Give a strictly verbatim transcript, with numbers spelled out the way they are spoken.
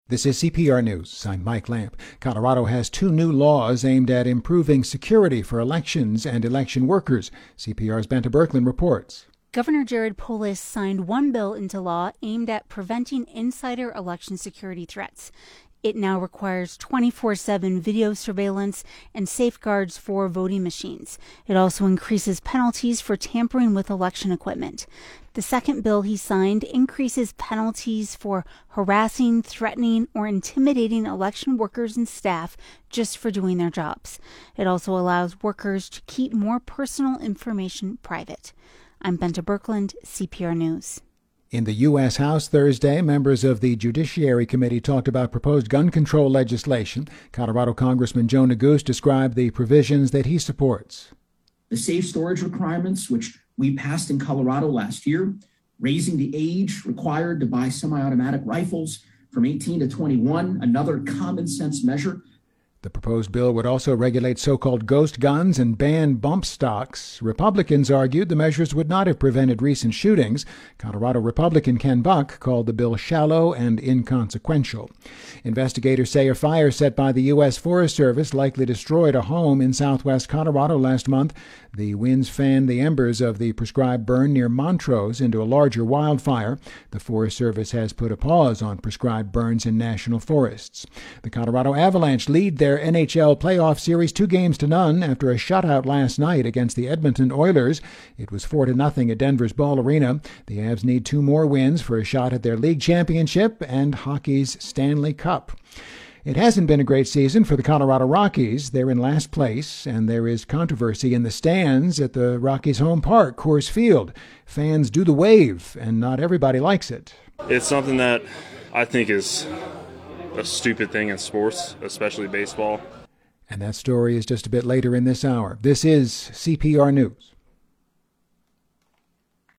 This is C P R News. I'm Mike Lamp. Colorado has two new laws aimed at improving security for elections and election workers. C P R's Benta Berkland reports. Governor Jared Polis signed one bill into law aimed at preventing insider election security threats. It now requires twenty-four seven video surveillance and safeguards for voting machines. It also increases penalties for tampering with election equipment. The second bill he signed increases penalties for harassing, threatening, or intimidating election workers and staff just for doing their jobs. It also allows workers to keep more personal information private. I'm Benta Berkland, C P R News. In the U S House Thursday, members of the Judiciary Committee talked about proposed gun control legislation. Colorado Congressman Joe Neguse described the provisions that he supports. The safe storage requirements, which we passed in Colorado last year, raising the age required to buy semi-automatic rifles from eighteen to twenty-one, another common sense measure. The proposed bill would also regulate so-called ghost guns and ban bump stocks. Republicans argued the measures would not have prevented recent shootings. Colorado Republican Ken Buck called the bill shallow and inconsequential. Investigators say a fire set by the U S Forest Service likely destroyed a home in southwest Colorado last month. The winds fanned the embers of the prescribed burn near Montrose into a larger wildfire. The Forest Service has put a pause on prescribed burns in national forests. The Colorado Avalanche lead their N H L playoff series two games to none after a shutout last night against the Edmonton Oilers. It was four to nothing at Denver's Ball Arena. The Avs need two more wins for a shot at their league championship and hockey's Stanley Cup. It hasn't been a great season for the Colorado Rockies. They're in last place, and there is controversy in the stands at the Rockies' home park, Coors Field. Fans do the wave, and not everybody likes it. It's something that I think is a stupid thing in sports, especially baseball. And that story is just a bit later in this hour. This is C P R News.